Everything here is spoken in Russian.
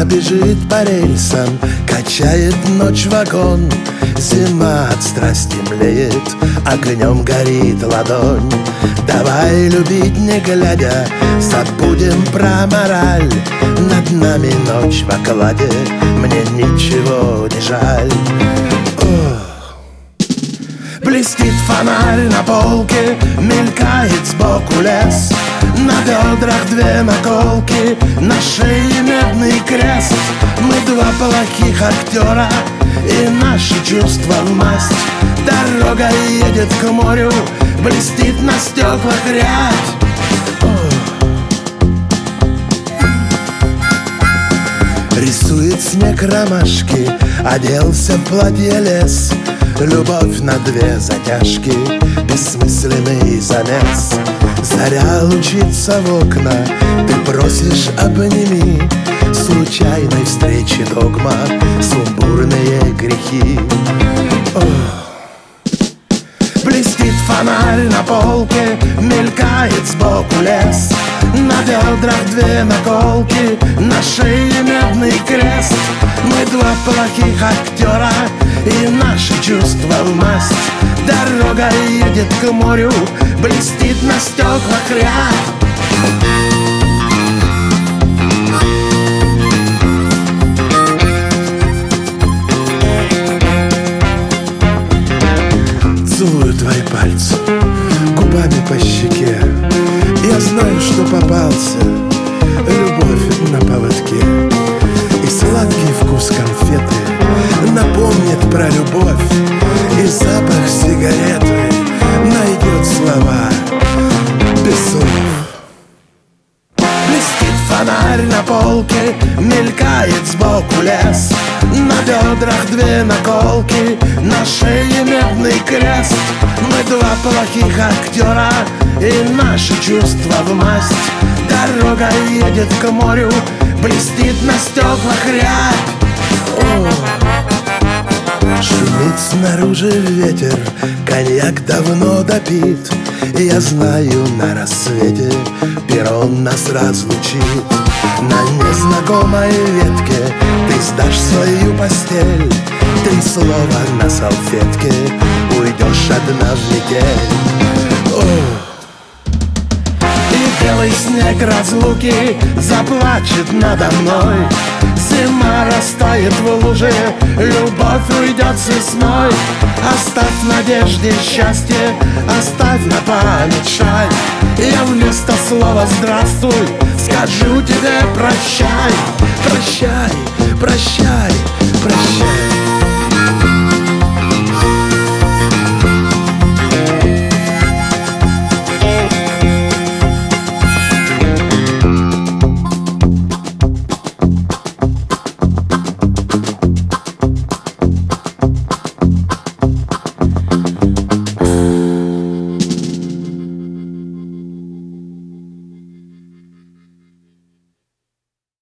Она бежит по рельсам, качает ночь вагон. Зима от страсти млеет, огнем горит ладонь. Давай любить не глядя, забудем про мораль. Над нами ночь в окладе, мне ничего не жаль. Блестит фонарь на полке, мелькает сбоку лес. На бедрах две наколки, на шее медный крест. Мы два плохих актера, и наши чувства в масть. Дорога едет к морю, блестит на стеклах рябь. Рисует снег ромашки, оделся в платье лес. Любовь на две затяжки, бессмысленный замес. Заря лучится в окна, ты просишь обними. Случайной встречи догма, сумбурные грехи. Блестит фонарь на полке, мелькает сбоку лес. На бедрах две наколки, на шее медный крест. Мы два плохих актера, и наши чувства в масть. Дорога едет к морю, блестит на стеклах рябь. Целую твои пальцы губами по щеке. Я знаю, что попался, любовь на поводке. И сладкий вкус конфеты напомнит про любовь. И запах сигареты найдет слова без слов. Блестит фонарь на полке, мелькает сбоку лес. На бедрах две наколки, на шее медный крест. Мы два плохих актера, и наши чувства в масть. Дорога едет к морю, блестит на стеклах рябь. Шумит снаружи ветер, коньяк давно допит. Я знаю, на рассвете перрон нас разлучит. На незнакомой ветке ты сдашь свою постель. 3 слова на салфетке, уйдешь одна в метель. И белый снег разлуки заплачет надо мной. Зима растает в луже, любовь уйдет с весной. Оставь в надежде счастье, оставь на память шаль. Я вместо слова «здравствуй» скажу тебе «прощай». Прощай, прощай, прощай.